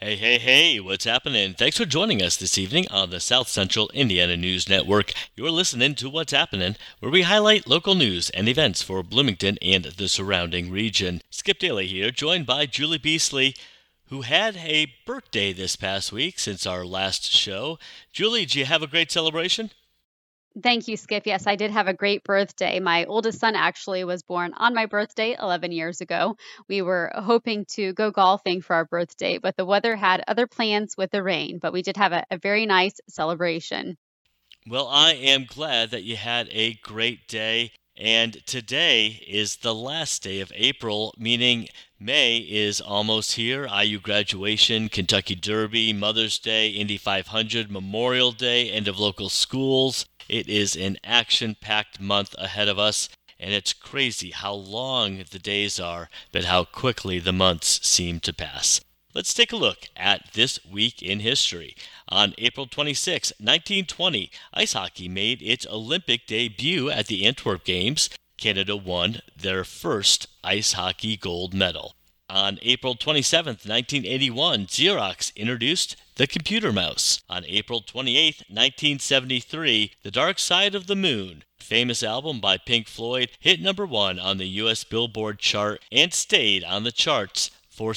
Hey, what's happening? Thanks for joining us this evening on the South Central Indiana News Network. You're listening to What's Happening, where we highlight local news and events for Bloomington and the surrounding region. Skip Daly here, joined by Julie Beasley, who had a birthday this past week since our last show. Julie, did you have a great celebration? Thank you, Skip. Yes, I did have a great birthday. My oldest son actually was born on my birthday 11 years ago. We were hoping to go golfing for our birthday, but the weather had other plans with the rain. But we did have a very nice celebration. Well, I am glad that you had a great day. And today is the last day of April, meaning May is almost here. IU graduation, Kentucky Derby, Mother's Day, Indy 500, Memorial Day, end of local schools. It is an action-packed month ahead of us, and it's crazy how long the days are, but how quickly the months seem to pass. Let's take a look at this week in history. On April 26, 1920, ice hockey made its Olympic debut at the Antwerp Games. Canada won their first ice hockey gold medal. On April 27, 1981, Xerox introduced the computer mouse. On April 28, 1973, The Dark Side of the Moon, famous album by Pink Floyd, hit number 1 on the U.S. Billboard chart and stayed on the charts for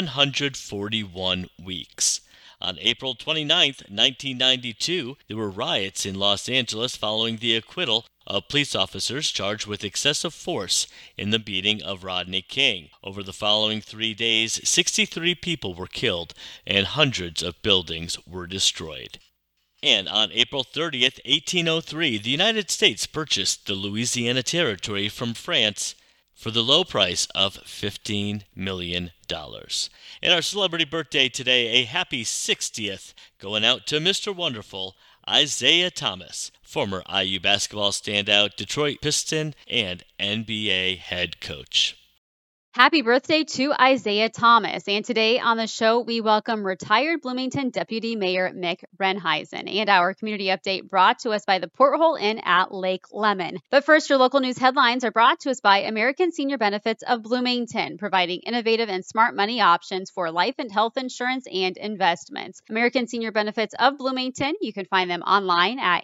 741 weeks. On April 29, 1992, there were riots in Los Angeles following the acquittal of police officers charged with excessive force in the beating of Rodney King. Over the following 3 days, 63 people were killed and hundreds of buildings were destroyed. And on April 30th, 1803, the United States purchased the Louisiana Territory from France for the low price of $15 million. And our celebrity birthday today, a happy 60th, going out to Mr. Wonderful, Isaiah Thomas, former IU basketball standout, Detroit Piston, and NBA head coach. Happy birthday to Isaiah Thomas. And today on the show, we welcome retired Bloomington Deputy Mayor Mick Renheisen. And our community update brought to us by the Porthole Inn at Lake Lemon. But first, your local news headlines are brought to us by American Senior Benefits of Bloomington, providing innovative and smart money options for life and health insurance and investments. American Senior Benefits of Bloomington, you can find them online at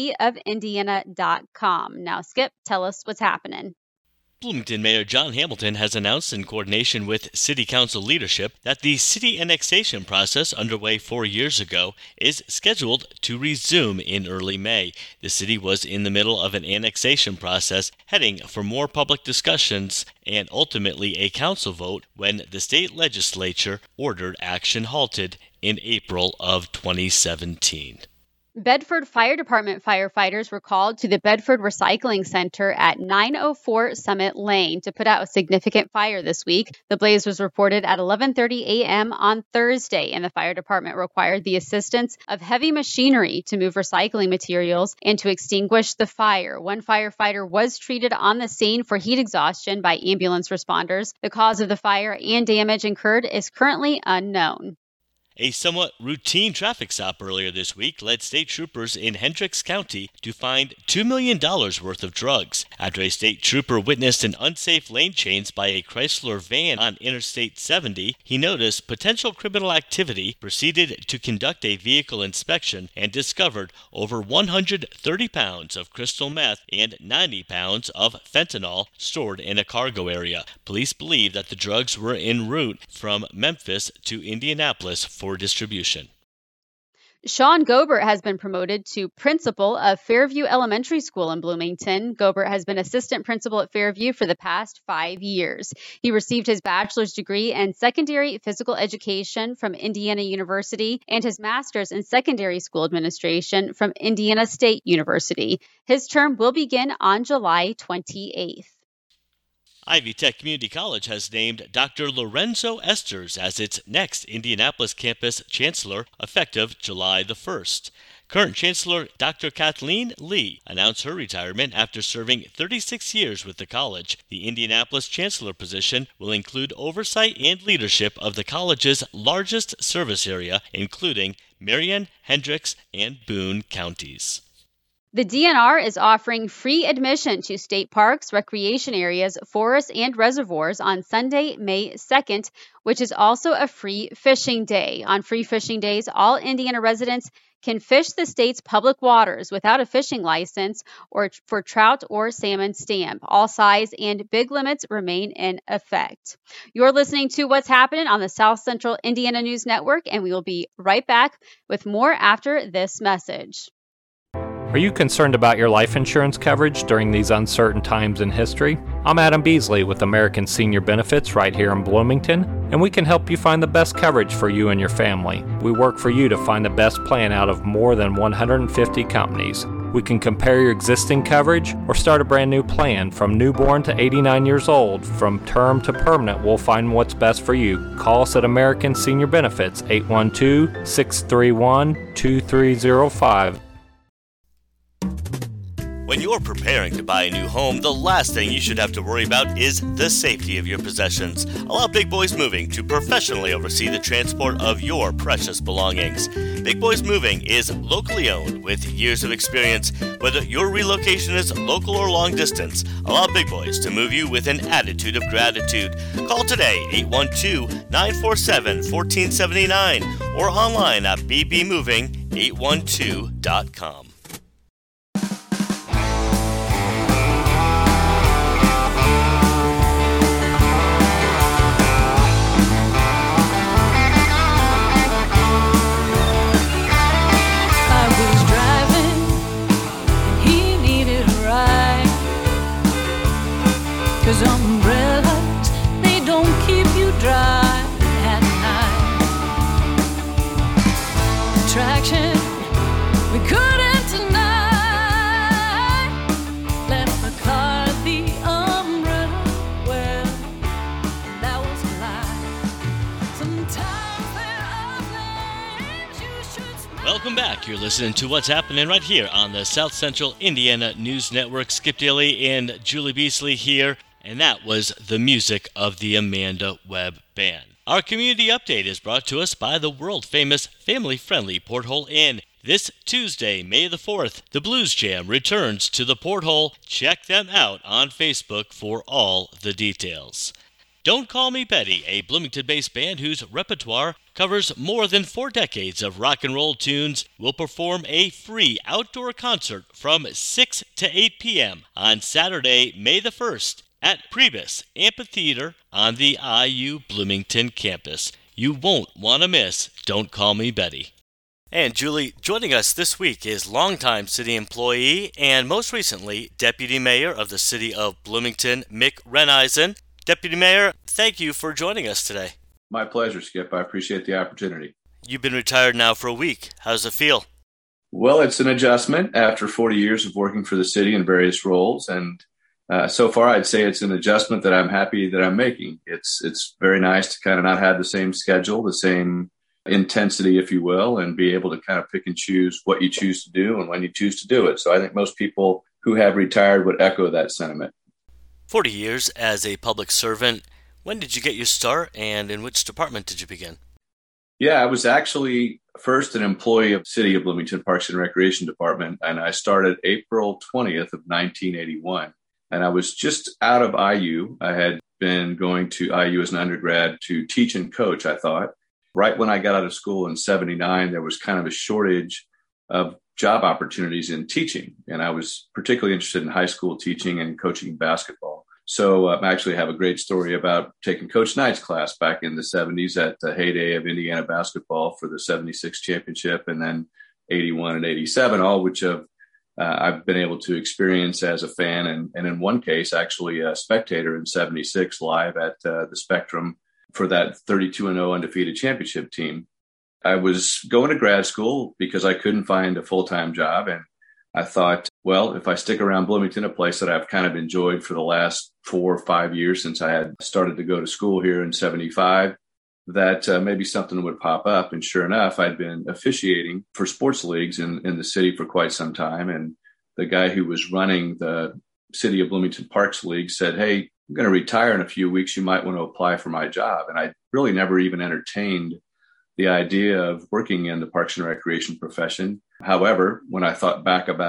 asbofindiana.com. Now, Skip, tell us what's happening. Bloomington Mayor John Hamilton has announced in coordination with City Council leadership that the city annexation process underway 4 years ago is scheduled to resume in early May. The city was in the middle of an annexation process heading for more public discussions and ultimately a council vote when the state legislature ordered action halted in April of 2017. Bedford Fire Department firefighters were called to the Bedford Recycling Center at 904 Summit Lane to put out a significant fire this week. The blaze was reported at 11:30 a.m. on Thursday, and the fire department required the assistance of heavy machinery to move recycling materials and to extinguish the fire. One firefighter was treated on the scene for heat exhaustion by ambulance responders. The cause of the fire and damage incurred is currently unknown. A somewhat routine traffic stop earlier this week led state troopers in Hendricks County to find $2 million worth of drugs after a state trooper witnessed an unsafe lane change by a Chrysler van on Interstate 70. He noticed potential criminal activity, proceeded to conduct a vehicle inspection, and discovered over 130 pounds of crystal meth and 90 pounds of fentanyl stored in a cargo area. Police believe that the drugs were en route from Memphis to Indianapolis for distribution. Sean Gobert has been promoted to principal of Fairview Elementary School in Bloomington. Gobert has been assistant principal at Fairview for the past 5 years. He received his bachelor's degree in secondary physical education from Indiana University and his master's in secondary school administration from Indiana State University. His term will begin on July 28th. Ivy Tech Community College has named Dr. Lorenzo Esters as its next Indianapolis campus chancellor, effective July the 1st. Current Chancellor Dr. Kathleen Lee announced her retirement after serving 36 years with the college. The Indianapolis chancellor position will include oversight and leadership of the college's largest service area, including Marion, Hendricks, and Boone counties. The DNR is offering free admission to state parks, recreation areas, forests, and reservoirs on Sunday, May 2nd, which is also a free fishing day. On free fishing days, all Indiana residents can fish the state's public waters without a fishing license or for trout or salmon stamp. All size and big limits remain in effect. You're listening to What's Happening on the South Central Indiana News Network, and we will be right back with more after this message. Are you concerned about your life insurance coverage during these uncertain times in history? I'm Adam Beasley with American Senior Benefits right here in Bloomington, and we can help you find the best coverage for you and your family. We work for you to find the best plan out of more than 150 companies. We can compare your existing coverage or start a brand new plan. From newborn to 89 years old, from term to permanent, we'll find what's best for you. Call us at American Senior Benefits, 812-631-2305. When you're preparing to buy a new home, the last thing you should have to worry about is the safety of your possessions. Allow Big Boys Moving to professionally oversee the transport of your precious belongings. Big Boys Moving is locally owned with years of experience. Whether your relocation is local or long distance, allow Big Boys to move you with an attitude of gratitude. Call today, 812-947-1479, or online at bbmoving812.com. Cause umbrellas, they don't keep you dry at night. Attraction, we couldn't deny. Left the car, the umbrella, well, that was a lie. Sometimes there are things you should smile. Welcome back. You're listening to What's Happening right here on the South Central Indiana News Network. Skip Daly and Julie Beasley here. And that was the music of the Amanda Webb Band. Our community update is brought to us by the world-famous, family-friendly Porthole Inn. This Tuesday, May the 4th, the Blues Jam returns to the Porthole. Check them out on Facebook for all the details. Don't Call Me Betty, a Bloomington-based band whose repertoire covers more than 4 decades of rock and roll tunes, will perform a free outdoor concert from 6 to 8 p.m. on Saturday, May the 1st. At Priebus Amphitheater on the IU Bloomington campus. You won't want to miss Don't Call Me Betty. And Julie, joining us this week is longtime city employee and most recently Deputy Mayor of the City of Bloomington, Mick Reneisen. Deputy Mayor, thank you for joining us today. My pleasure, Skip. I appreciate the opportunity. You've been retired now for a week. How does it feel? Well, it's an adjustment after 40 years of working for the city in various roles, and so far, I'd say it's an adjustment that I'm happy that I'm making. It's very nice to kind of not have the same schedule, the same intensity, if you will, and be able to kind of pick and choose what you choose to do and when you choose to do it. So I think most people who have retired would echo that sentiment. 40 years as a public servant. When did you get your start and in which department did you begin? Yeah, I was actually first an employee of the City of Bloomington Parks and Recreation Department, and I started April 20th of 1981. And I was just out of IU. I had been going to IU as an undergrad to teach and coach, I thought. Right when I got out of school in 79, there was kind of a shortage of job opportunities in teaching. And I was particularly interested in high school teaching and coaching basketball. So I actually have a great story about taking Coach Knight's class back in the 70s at the heyday of Indiana basketball for the 76 championship, and then 81 and 87, all which have I've been able to experience as a fan, and in one case, actually a spectator in 76 live at the Spectrum for that 32-0 undefeated championship team. I was going to grad school because I couldn't find a full-time job. And I thought, well, if I stick around Bloomington, a place that I've kind of enjoyed for the last 4 or 5 years since I had started to go to school here in 75, that maybe something would pop up. And sure enough, I'd been officiating for sports leagues in the city for quite some time. And the guy who was running the City of Bloomington Parks League said, "Hey, I'm going to retire in a few weeks. You might want to apply for my job." And I really never even entertained the idea of working in the Parks and Recreation profession. However, when I thought back about it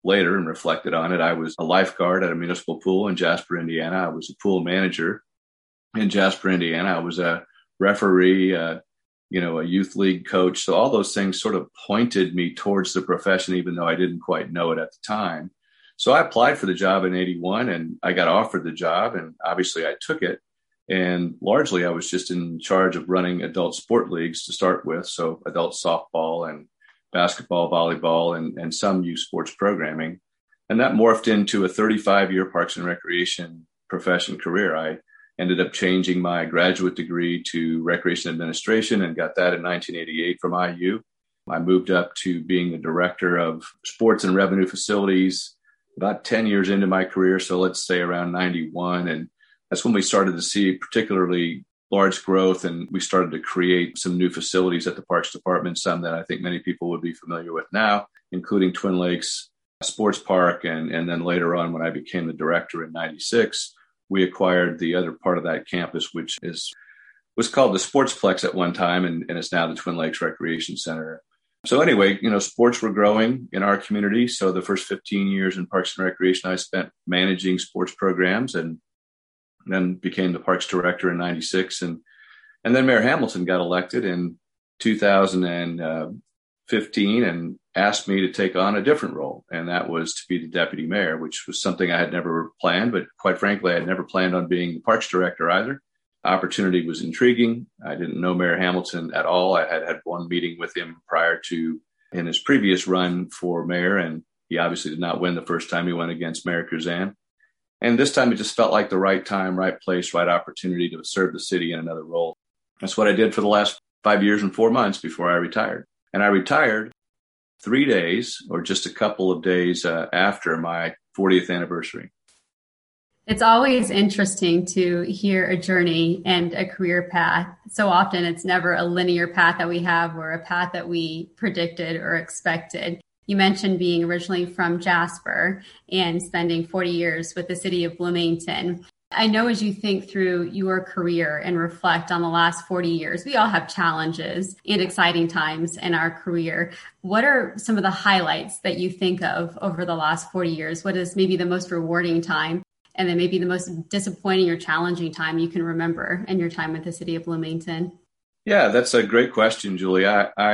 later and reflected on it. I was a lifeguard at a municipal pool in Jasper, Indiana. I was a pool manager in Jasper, Indiana. I was a referee, a youth league coach. So all those things sort of pointed me towards the profession, even though I didn't quite know it at the time. So I applied for the job in 81 and I got offered the job, and obviously I took it. And largely I was just in charge of running adult sport leagues to start with. So adult softball and basketball, volleyball, and some youth sports programming. And that morphed into a 35-year Parks and Recreation profession career. I ended up changing my graduate degree to Recreation Administration and got that in 1988 from IU. I moved up to being the director of sports and revenue facilities about 10 years into my career. So let's say around 91. And that's when we started to see particularly large growth, and we started to create some new facilities at the Parks Department, some that I think many people would be familiar with now, including Twin Lakes Sports Park. And then later on, when I became the director in 96, we acquired the other part of that campus, which was called the Sportsplex at one time, and is now the Twin Lakes Recreation Center. So anyway, sports were growing in our community. So the first 15 years in Parks and Recreation, I spent managing sports programs, and then became the Parks Director in 96. And then Mayor Hamilton got elected in 2015 and asked me to take on a different role. And that was to be the Deputy Mayor, which was something I had never planned. But quite frankly, I had never planned on being the Parks Director either. Opportunity was intriguing. I didn't know Mayor Hamilton at all. I had one meeting with him prior to in his previous run for mayor, and he obviously did not win the first time he went against Mayor Curzan. And this time it just felt like the right time, right place, right opportunity to serve the city in another role. That's what I did for the last 5 years and 4 months before I retired. And I retired 3 days or just a couple of days after my 40th anniversary. It's always interesting to hear a journey and a career path. So often it's never a linear path that we have or a path that we predicted or expected. You mentioned being originally from Jasper and spending 40 years with the city of Bloomington. I know as you think through your career and reflect on the last 40 years, we all have challenges and exciting times in our career. What are some of the highlights that you think of over the last 40 years? What is maybe the most rewarding time, and then maybe the most disappointing or challenging time you can remember in your time with the city of Bloomington? Yeah, that's a great question, Julie.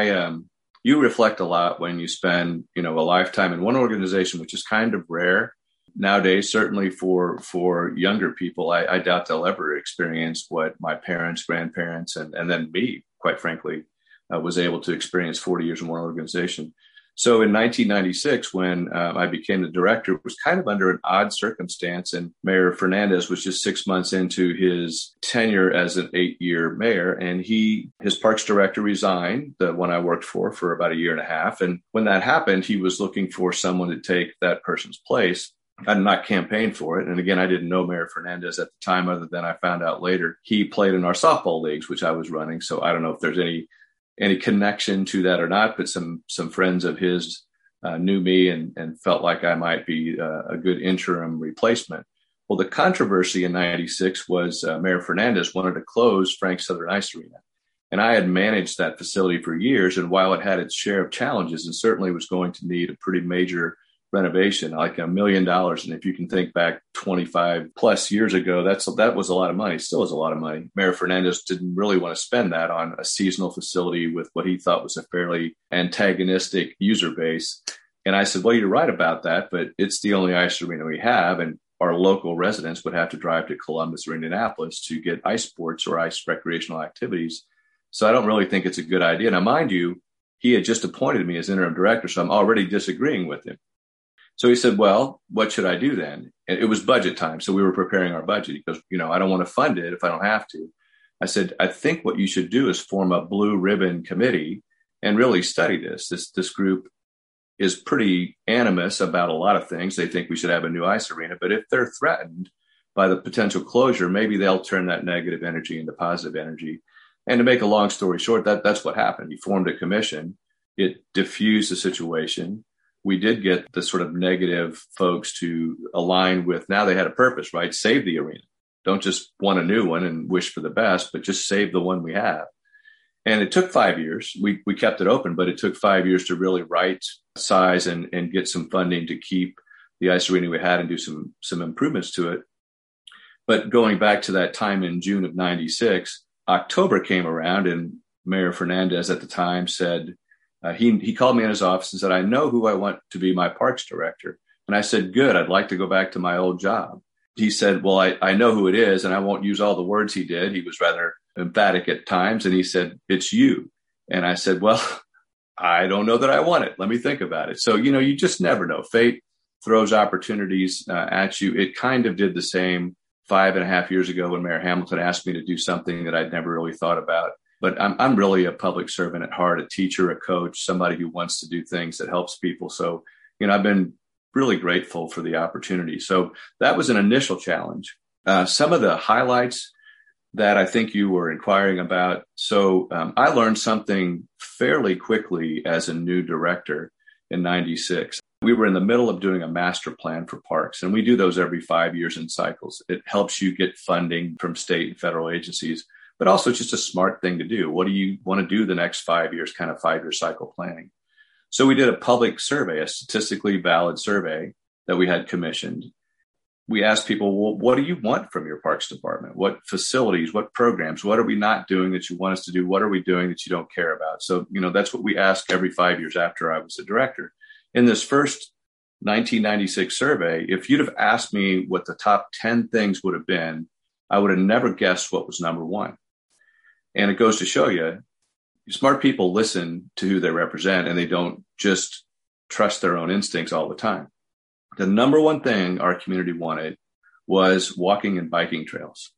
You reflect a lot when you spend, a lifetime in one organization, which is kind of rare nowadays. Certainly for younger people, I doubt they'll ever experience what my parents, grandparents, and then me, quite frankly, was able to experience 40 years in one organization. So in 1996, when I became the director, it was kind of under an odd circumstance. And Mayor Fernandez was just 6 months into his tenure as an 8-year mayor. And his parks director resigned, the one I worked for about a year and a half. And when that happened, he was looking for someone to take that person's place. I did not campaign for it. And again, I didn't know Mayor Fernandez at the time, other than I found out later he played in our softball leagues, which I was running. So I don't know if there's any connection to that or not, but some friends of his knew me and felt like I might be a good interim replacement. Well, the controversy in 96 was Mayor Fernandez wanted to close Frank Southern Ice Arena. And I had managed that facility for years. And while it had its share of challenges and certainly was going to need a pretty major renovation, like $1 million. And if you can think back 25 plus years ago, that was a lot of money, still is a lot of money. Mayor Fernandez didn't really want to spend that on a seasonal facility with what he thought was a fairly antagonistic user base. And I said, well, you're right about that, but it's the only ice arena we have. And our local residents would have to drive to Columbus or Indianapolis to get ice sports or ice recreational activities. So I don't really think it's a good idea. Now, mind you, he had just appointed me as interim director, so I'm already disagreeing with him. So he said, well, what should I do then? And it was budget time. So we were preparing our budget. He goes, I don't want to fund it if I don't have to. I said, I think what you should do is form a blue ribbon committee and really study this. This group is pretty animus about a lot of things. They think we should have a new ice arena, but if they're threatened by the potential closure, maybe they'll turn that negative energy into positive energy. And to make a long story short, that's what happened. He formed a commission. It diffused the situation. We did get the sort of negative folks to align with, now they had a purpose, right? Save the arena. Don't just want a new one and wish for the best, but just save the one we have. And it took 5 years. We kept it open, but it took 5 years to really right size and get some funding to keep the ice arena we had and do some improvements to it. But going back to that time in June of 96, October came around and Mayor Fernandez at the time said, he called me in his office and said, I know who I want to be my parks director. And I said, good, I'd like to go back to my old job. He said, well, I know who it is, and I won't use all the words he did. He was rather emphatic at times. And he said, it's you. And I said, well, I don't know that I want it. Let me think about it. So, you just never know. Fate throws opportunities at you. It kind of did the same 5.5 years ago when Mayor Hamilton asked me to do something that I'd never really thought about. But I'm really a public servant at heart, a teacher, a coach, somebody who wants to do things that helps people. So, I've been really grateful for the opportunity. So that was an initial challenge. Some of the highlights that I think you were inquiring about. So I learned something fairly quickly as a new director in 96. We were in the middle of doing a master plan for parks, and we do those every 5 years in cycles. It helps you get funding from state and federal agencies, but also just a smart thing to do. What do you want to do the next 5 years, kind of 5-year cycle planning? So we did a public survey, a statistically valid survey that we had commissioned. We asked people, well, what do you want from your parks department? What facilities, what programs, what are we not doing that you want us to do? What are we doing that you don't care about? So, that's what we ask every 5 years after I was a director. In this first 1996 survey, if you'd have asked me what the top 10 things would have been, I would have never guessed what was number one. And it goes to show you, smart people listen to who they represent, and they don't just trust their own instincts all the time. The number one thing our community wanted was walking and biking trails.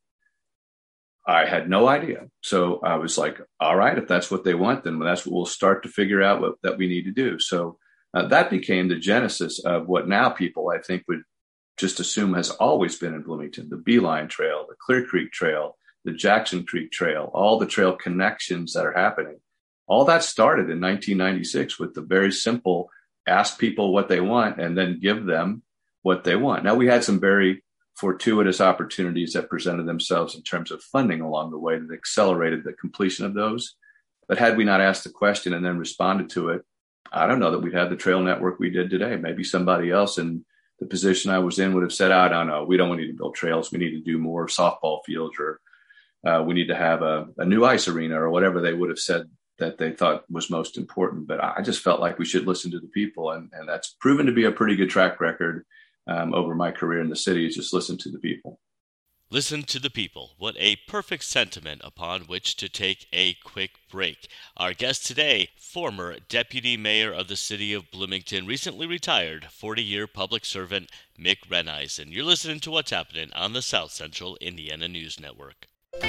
I had no idea. So I was like, all right, if that's what they want, then that's what we'll start to figure out that we need to do. So that became the genesis of what now people, I think, would just assume has always been in Bloomington: the Beeline Trail, the Clear Creek Trail, the Jackson Creek Trail, all the trail connections that are happening. All that started in 1996 with the very simple ask people what they want and then give them what they want. Now, we had some very fortuitous opportunities that presented themselves in terms of funding along the way that accelerated the completion of those. But had we not asked the question and then responded to it, I don't know that we'd have the trail network we did today. Maybe somebody else in the position I was in would have said, I don't know, we don't need to build trails. We need to do more softball fields, or we need to have a new ice arena, or whatever they would have said that they thought was most important. But I just felt like we should listen to the people. And that's proven to be a pretty good track record over my career in the city, is just listen to the people. Listen to the people. What a perfect sentiment upon which to take a quick break. Our guest today, former Deputy Mayor of the City of Bloomington, recently retired 40-year public servant Mick Renneisen. You're listening to What's Happening on the South Central Indiana News Network.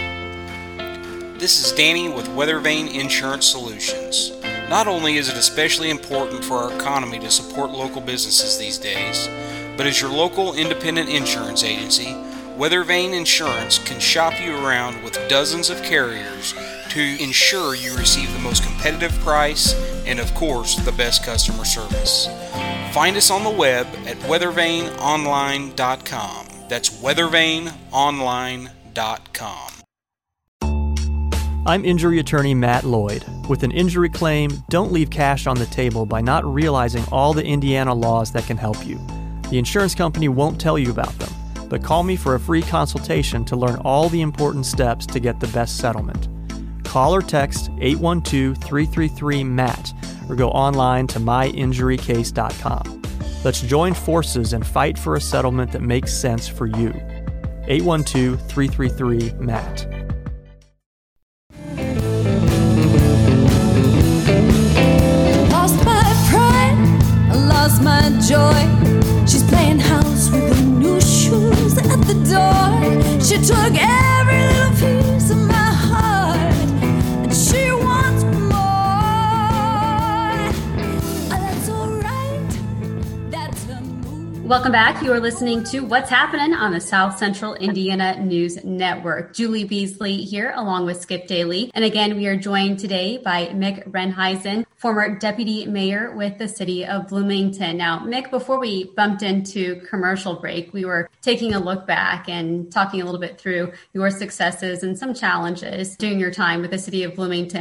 This is Danny with Weathervane Insurance Solutions. Not only is it especially important for our economy to support local businesses these days, but as your local independent insurance agency, Weathervane Insurance can shop you around with dozens of carriers to ensure you receive the most competitive price and, of course, the best customer service. Find us on the web at weathervaneonline.com. That's weathervaneonline.com. I'm injury attorney Matt Lloyd. With an injury claim, don't leave cash on the table by not realizing all the Indiana laws that can help you. The insurance company won't tell you about them, but call me for a free consultation to learn all the important steps to get the best settlement. Call or text 812-333-MATT or go online to myinjurycase.com. Let's join forces and fight for a settlement that makes sense for you. 812-333-MATT. Lost my pride, I lost my joy. She's playing house with her new shoes at the door. She took every little piece of my heart, and she wants more. Oh, that's alright, that's her move. Welcome back. You are listening to What's Happening on the South Central Indiana News Network. Julie Beasley here, along with Skip Daly. And again, we are joined today by Mick Renneisen, former Deputy Mayor with the City of Bloomington. Now, Mick, before we bumped into commercial break, we were taking a look back and talking a little bit through your successes and some challenges during your time with the City of Bloomington.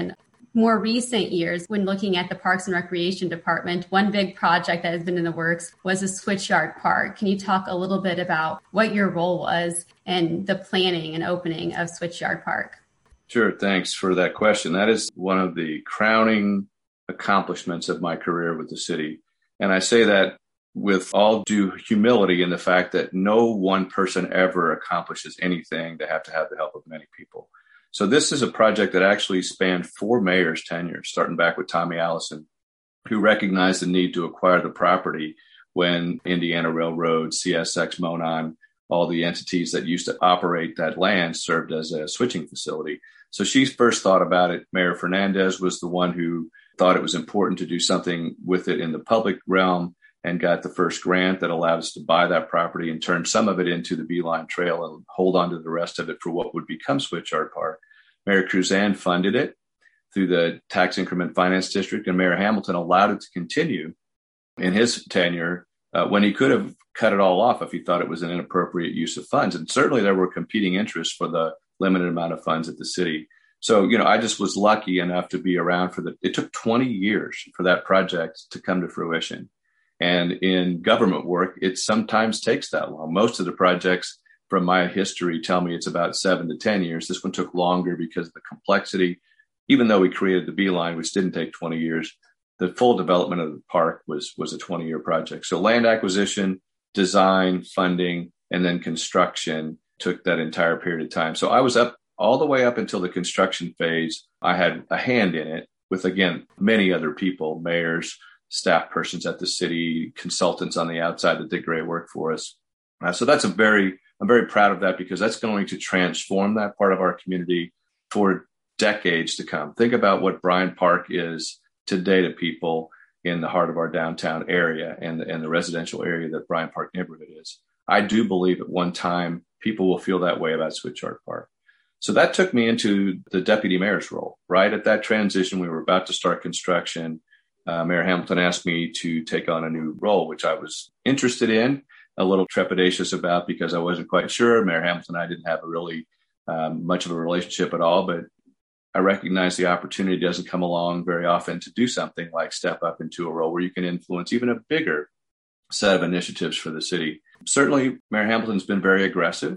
more recent years, when looking at the Parks and Recreation Department, one big project that has been in the works was the Switchyard Park. Can you talk a little bit about what your role was in the planning and opening of Switchyard Park? Sure. Thanks for that question. That is one of the crowning accomplishments of my career with the city. And I say that with all due humility in the fact that no one person ever accomplishes anything. They have to have the help of many people. So this is a project that actually spanned 4 mayors' tenures, starting back with Tommy Allison, who recognized the need to acquire the property when Indiana Railroad, CSX, Monon, all the entities that used to operate that land served as a switching facility. So she first thought about it. Mayor Fernandez was the one who thought it was important to do something with it in the public realm and got the first grant that allowed us to buy that property and turn some of it into the Beeline Trail and hold on to the rest of it for what would become Switchyard Park. Mayor Cruzan funded it through the Tax Increment Finance District, and Mayor Hamilton allowed it to continue in his tenure when he could have cut it all off if he thought it was an inappropriate use of funds. And certainly there were competing interests for the limited amount of funds at the city. So, I just was lucky enough to be around it took 20 years for that project to come to fruition. And in government work, it sometimes takes that long. Most of the projects from my history tell me it's about 7 to 10 years. This one took longer because of the complexity. Even though we created the Beeline, which didn't take 20 years, the full development of the park was a 20-year project. So land acquisition, design, funding, and then construction took that entire period of time. So I was up all the way up until the construction phase. I had a hand in it with, again, many other people, mayors, staff persons at the city, consultants on the outside that did great work for us. So I'm very proud of that because that's going to transform that part of our community for decades to come. Think about what Bryant Park is today to people in the heart of our downtown area and the residential area that Bryant Park neighborhood is. I do believe at one time people will feel that way about Switchyard Park. So that took me into the deputy mayor's role. Right at that transition, we were about to start construction. Mayor Hamilton asked me to take on a new role, which I was interested in, a little trepidatious about because I wasn't quite sure. Mayor Hamilton and I didn't have a really much of a relationship at all, but I recognize the opportunity doesn't come along very often to do something like step up into a role where you can influence even a bigger set of initiatives for the city. Certainly, Mayor Hamilton's been very aggressive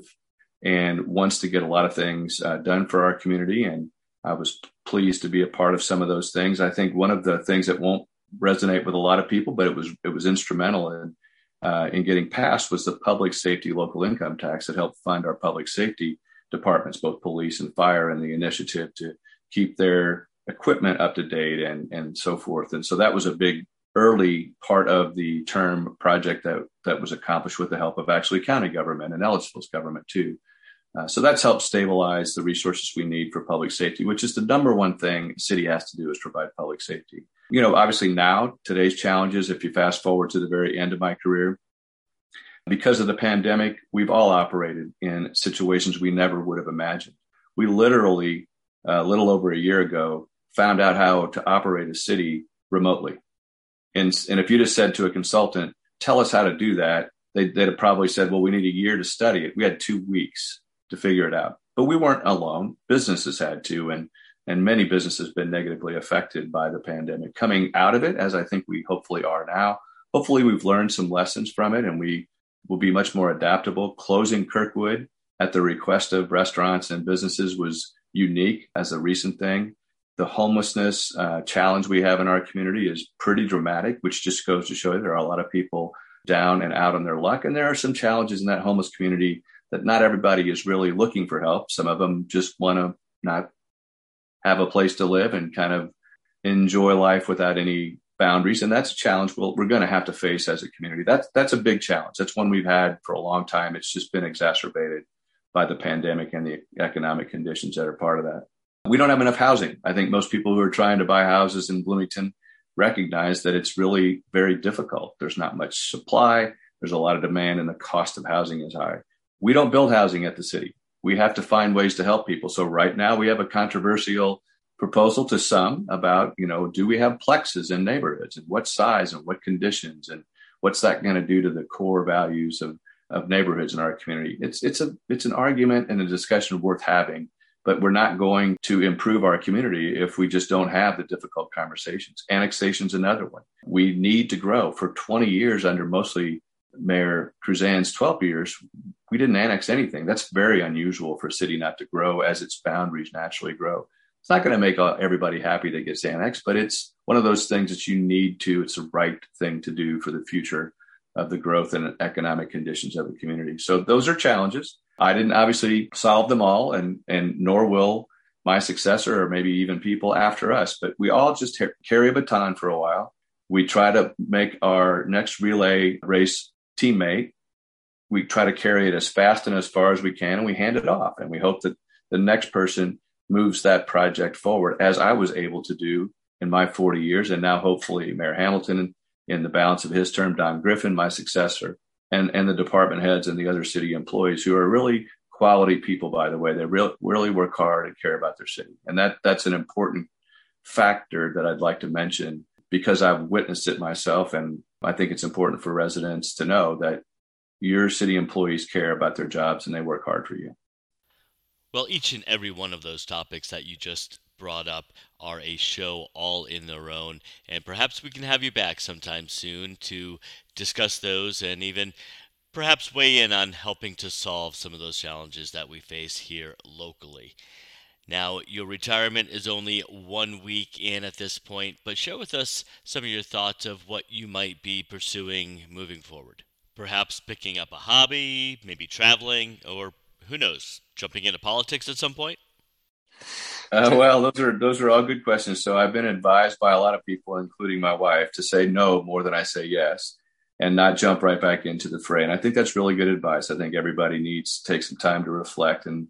and wants to get a lot of things done for our community. And I was pleased to be a part of some of those things. I think one of the things that won't resonate with a lot of people, but it was instrumental in getting passed was the public safety local income tax that helped fund our public safety departments, both police and fire, and the initiative to keep their equipment up to date and so forth. And so that was a big early part of the term project that was accomplished with the help of actually county government and Ellisville's government too. So that's helped stabilize the resources we need for public safety, which is the number one thing the city has to do is provide public safety. Obviously now, today's challenges, if you fast forward to the very end of my career, because of the pandemic, we've all operated in situations we never would have imagined. We literally, a little over a year ago, found out how to operate a city remotely. And if you just said to a consultant, tell us how to do that, they'd have probably said, well, we need a year to study it. We had 2 weeks to figure it out. But we weren't alone. Businesses had to, and many businesses have been negatively affected by the pandemic. Coming out of it, as I think we hopefully are now, hopefully we've learned some lessons from it and we will be much more adaptable. Closing Kirkwood at the request of restaurants and businesses was unique as a recent thing. The homelessness challenge we have in our community is pretty dramatic, which just goes to show you there are a lot of people down and out on their luck. And there are some challenges in that homeless community that not everybody is really looking for help. Some of them just want to not have a place to live and kind of enjoy life without any boundaries. And that's a challenge we're going to have to face as a community. That's a big challenge. That's one we've had for a long time. It's just been exacerbated by the pandemic and the economic conditions that are part of that. We don't have enough housing. I think most people who are trying to buy houses in Bloomington recognize that it's really very difficult. There's not much supply. There's a lot of demand and the cost of housing is high. We don't build housing at the city. We have to find ways to help people. So right now we have a controversial proposal to some about, do we have plexes in neighborhoods and what size and what conditions and what's that going to do to the core values of neighborhoods in our community? It's an argument and a discussion worth having but we're not going to improve our community if we just don't have the difficult conversations. Annexation's another one. We need to grow. For 20 years under mostly Mayor Cruzan's 12 years, we didn't annex anything. That's very unusual for a city not to grow as its boundaries naturally grow. It's not going to make everybody happy that gets annexed, but it's one of those things that you need to, it's the right thing to do for the future of the growth and economic conditions of the community. So those are challenges. I didn't obviously solve them all, and nor will my successor or maybe even people after us, but we all just carry a baton for a while. We try to make our next relay race teammate. We try to carry it as fast and as far as we can, and we hand it off. And we hope that the next person moves that project forward, as I was able to do in my 40 years. And now hopefully Mayor Hamilton in the balance of his term, Don Griffin, my successor, and the department heads and the other city employees who are really quality people, by the way. They really work hard and care about their city. And that's an important factor that I'd like to mention because I've witnessed it myself. And I think it's important for residents to know that your city employees care about their jobs and they work hard for you. Well, each and every one of those topics that you just brought up are a show all in their own, and perhaps we can have you back sometime soon to discuss those and even perhaps weigh in on helping to solve some of those challenges that we face here locally. Now, your retirement is only 1 week in at this point, but share with us some of your thoughts of what you might be pursuing moving forward. Perhaps picking up a hobby, maybe traveling, or who knows, jumping into politics at some point? Well, those are all good questions. So I've been advised by a lot of people, including my wife, to say no more than I say yes and not jump right back into the fray. And I think that's really good advice. I think everybody needs to take some time to reflect and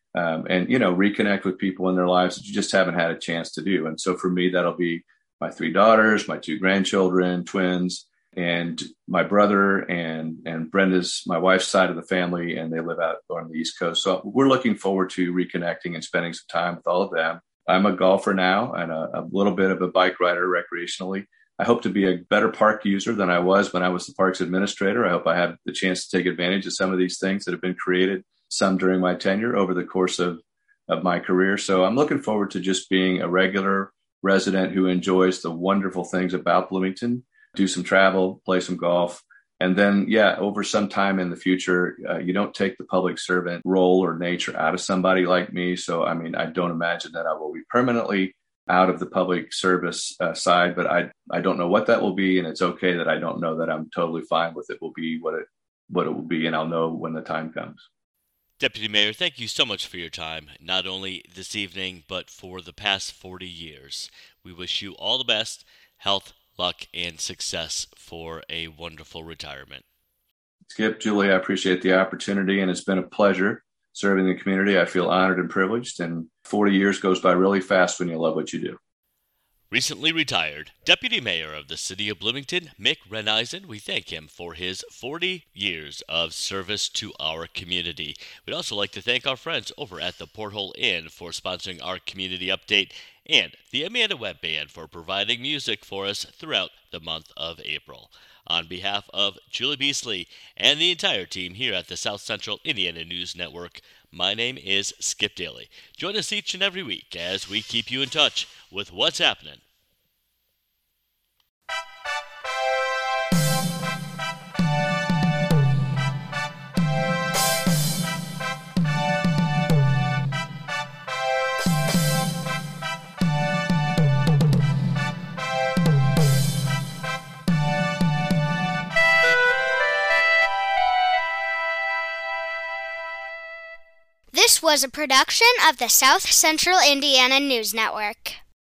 reconnect with people in their lives that you just haven't had a chance to do. And so for me, that'll be my 3 daughters, my 2 grandchildren, twins, and my brother and Brenda's, my wife's side of the family, and they live out on the East Coast. So we're looking forward to reconnecting and spending some time with all of them. I'm a golfer now and a little bit of a bike rider recreationally. I hope to be a better park user than I was when I was the parks administrator. I hope I have the chance to take advantage of some of these things that have been created, some during my tenure over the course of my career. So I'm looking forward to just being a regular resident who enjoys the wonderful things about Bloomington, do some travel, play some golf. And then, over some time in the future, you don't take the public servant role or nature out of somebody like me. So, I don't imagine that I will be permanently out of the public service side, but I don't know what that will be. And it's okay that I don't know that. I'm totally fine with it. Will be what it will be. And I'll know when the time comes. Deputy Mayor, thank you so much for your time, not only this evening, but for the past 40 years. We wish you all the best, health, luck, and success for a wonderful retirement. Skip, Julie, I appreciate the opportunity, and it's been a pleasure serving the community. I feel honored and privileged, and 40 years goes by really fast when you love what you do. Recently retired Deputy Mayor of the City of Bloomington, Mick Reneisen. We thank him for his 40 years of service to our community. We'd also like to thank our friends over at the Porthole Inn for sponsoring our community update, and the Amanda Webb Band for providing music for us throughout the month of April. On behalf of Julie Beasley and the entire team here at the South Central Indiana News Network, my name is Skip Daly. Join us each and every week as we keep you in touch with what's happening. This was a production of the South Central Indiana News Network.